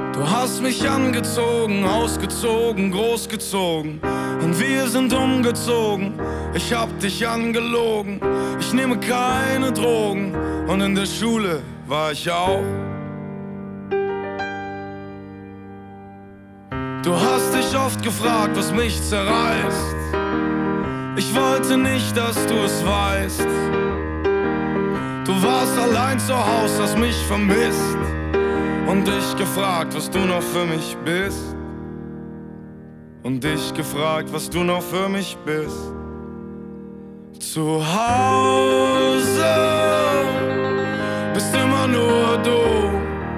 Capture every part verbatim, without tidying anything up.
Du hast mich angezogen, ausgezogen, großgezogen und wir sind umgezogen. Ich hab dich angelogen, ich nehme keine Drogen und in der Schule war ich auch. Du hast dich oft gefragt, was mich zerreißt. Ich wollte nicht, dass du es weißt. Du warst allein zu Haus, hast mich vermisst und dich gefragt, was du noch für mich bist. Und dich gefragt, was du noch für mich bist. Zu Hause bist immer nur du.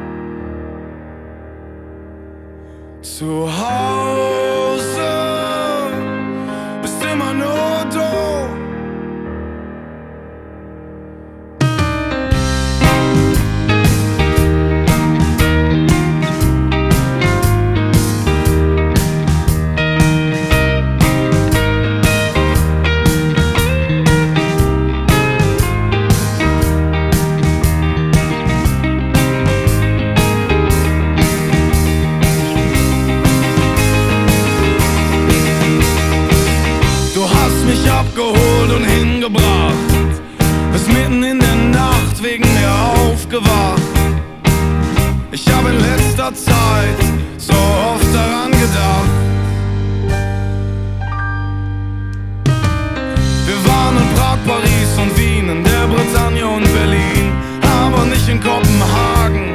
Zu Hause bist immer nur du. Abgeholt und hingebracht, bist mitten in der Nacht wegen mir aufgewacht. Ich habe in letzter Zeit so oft daran gedacht. Wir waren in Prag, Paris und Wien, in der Bretagne und Berlin, aber nicht in Kopenhagen.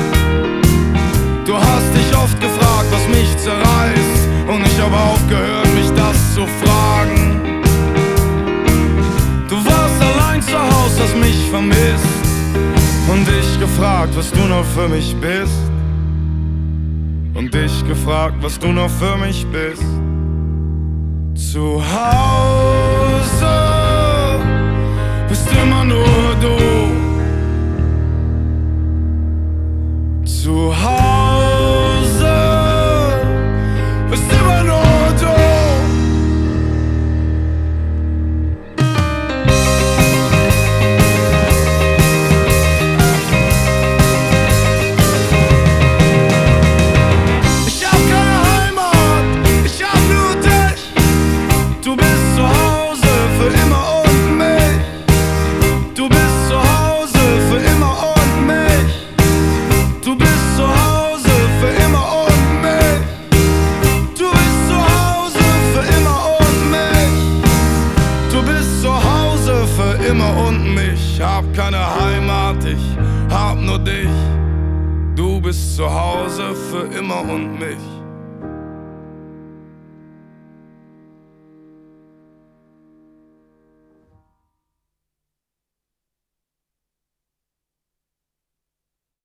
Du hast dich oft gefragt, was mich zerreißt, und ich habe aufgehört, mich das zu fragen. Zu Haus, hast mich vermisst und dich gefragt, was du noch für mich bist. Und dich gefragt, was du noch für mich bist. Zu Hause bist immer nur du. Zu Hause bist immer nur du. Ich hab keine Heimat, ich hab nur dich. Du bist zu Hause für immer und mich.